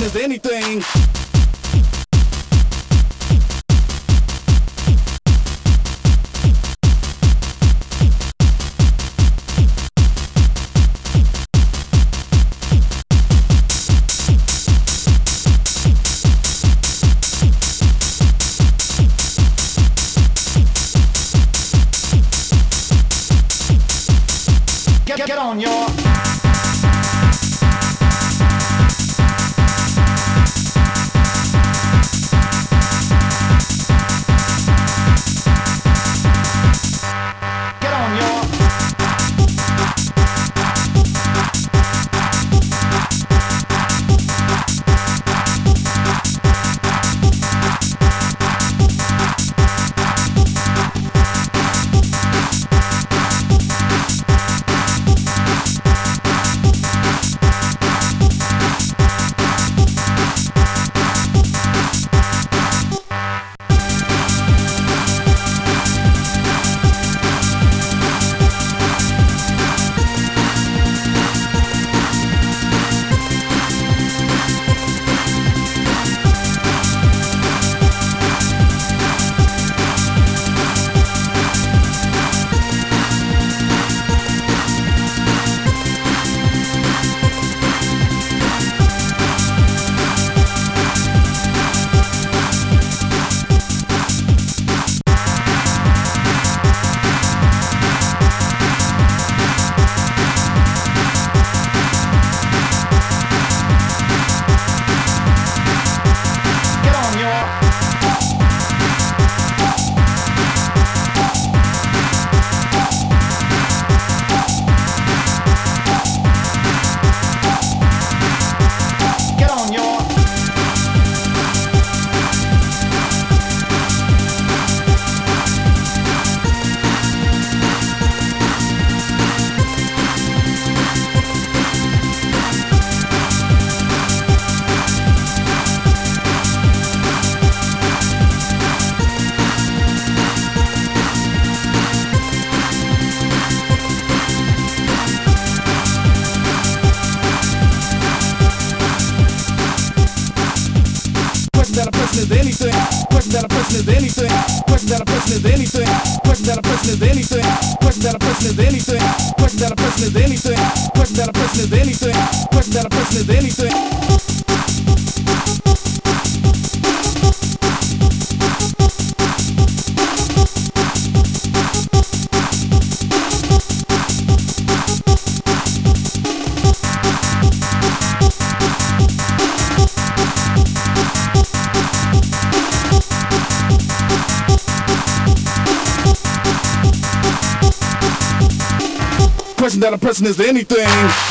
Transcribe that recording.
person is anything. Get on, y'all. Get on, y'all. That a person is anything. Question that a person is anything. Question that a person is anything. Question that a person is anything. Question that a person is anything. Question that a person is anything. Question that a person is anything. Question that a person is anything. Question that a person is anything.